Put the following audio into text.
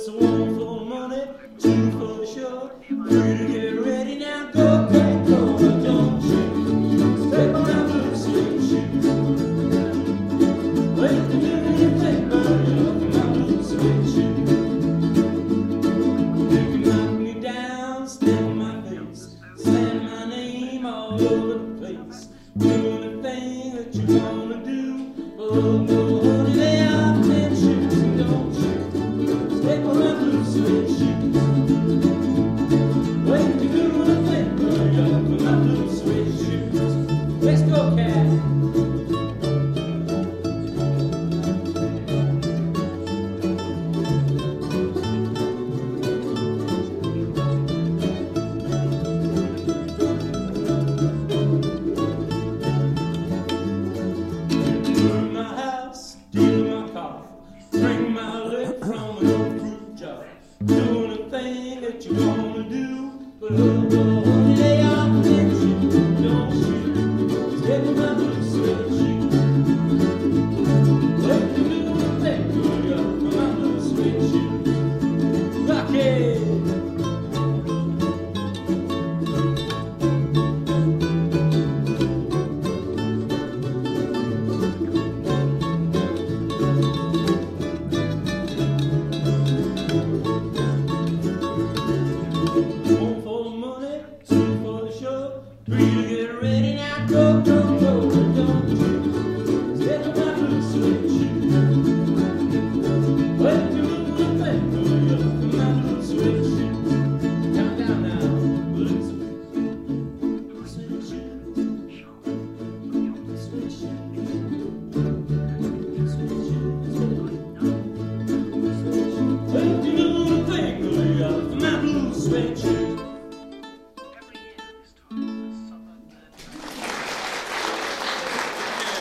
Just one for money, two for show. Three to get ready now, go, crack, go, don't you step on my blue suede shoes. Wait a minute, you take my off my blue suede shoes. You can knock me down, step on my face, slam my name all over the place. Do anything that you wanna do, oh no, honey, they are 10 shoes, and don't you step on my blue suede shoes. Wait to do anything, hurry up with my blue suede shoes. Let's go, cat. Burn my house, steal my car, bring my lick from an old fruit jar. Do anything that you wanna do, but